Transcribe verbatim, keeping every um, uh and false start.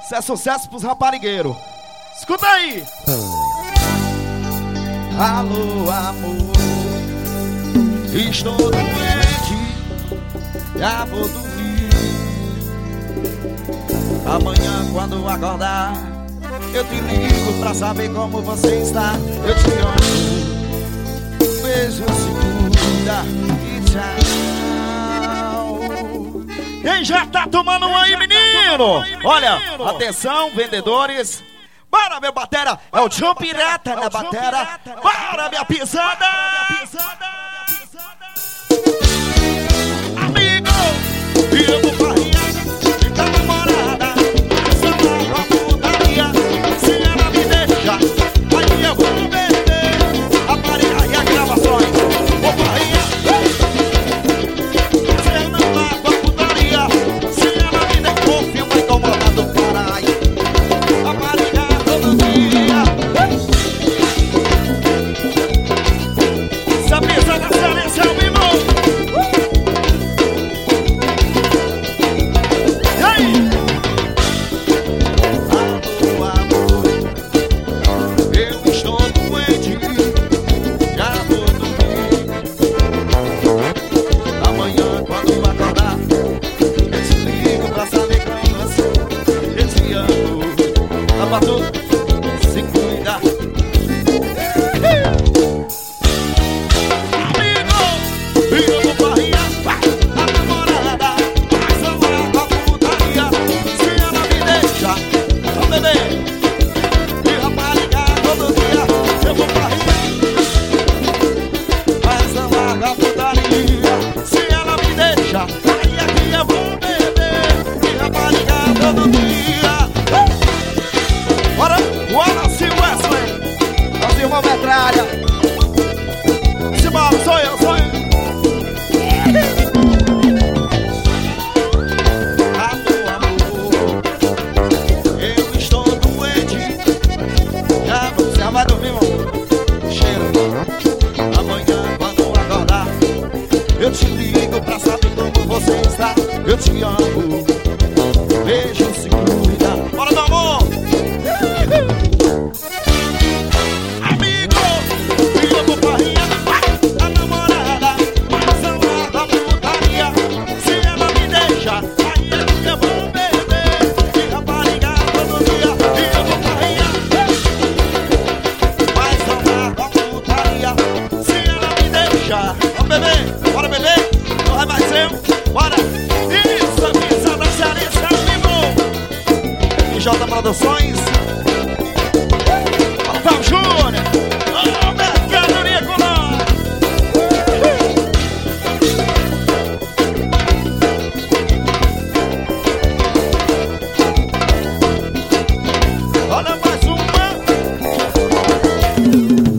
Isso é sucesso pros raparigueiros. Escuta aí. Alô, amor, estou doente, já vou dormir. Amanhã quando acordar, eu te ligo pra saber como você está. Eu te amo, beijo, segura e tchau. Quem já tá tomando um aí, menino? Olha, atenção, vendedores. Bora, meu batera, é o João Pirata na batera. Bora, minha pisada. Amigo, e eu vou farrear, fica namorada. Essa nova putaria, se ela me deixar, aí eu vou beber. Aparelhar e as gravações, vou farrear. Se não nova putaria, se ela me deixou, filma incomodado para aí. Aparelhar. Essa mesa da seleção, meu irmão. E aí? Alô, amor, eu estou doente, já vou dormir. Amanhã quando acordar, eu te ligo pra saber como você. Eu te amo, tá pra tudo. Se cuida. Amigo, eu vou farrear a namorada. Mas eu vou a putaria. Se ela me deixa, ó bebê, e rapariga todo dia. Eu vou farrear, mas eu vou a putaria. Se ela me deixa, aí aqui eu vou beber, e rapariga todo dia. Bora, Wallace Wesley, nós irmãos metralha. Simbora, sou eu, sou eu. Alô, amor, eu estou doente, já você vai dormir, irmão. Cheiro. Amanhã quando acordar, eu te ligo pra saber como você está. Eu te amo, beijo, se cuida. Bora, meu amor. Amigo, eu vou farrear a namorada, mas eu largo a putaria. Se ela me deixa, aí é que eu vou beber, e rapariga todo dia. E eu vou farrear, mas eu largo a putaria. Se ela me deixa, vamos beber, bora beber, não vai mais eu, bora. Isso, a pizza da Cearense, amigo. J Produções. Vamos juntos!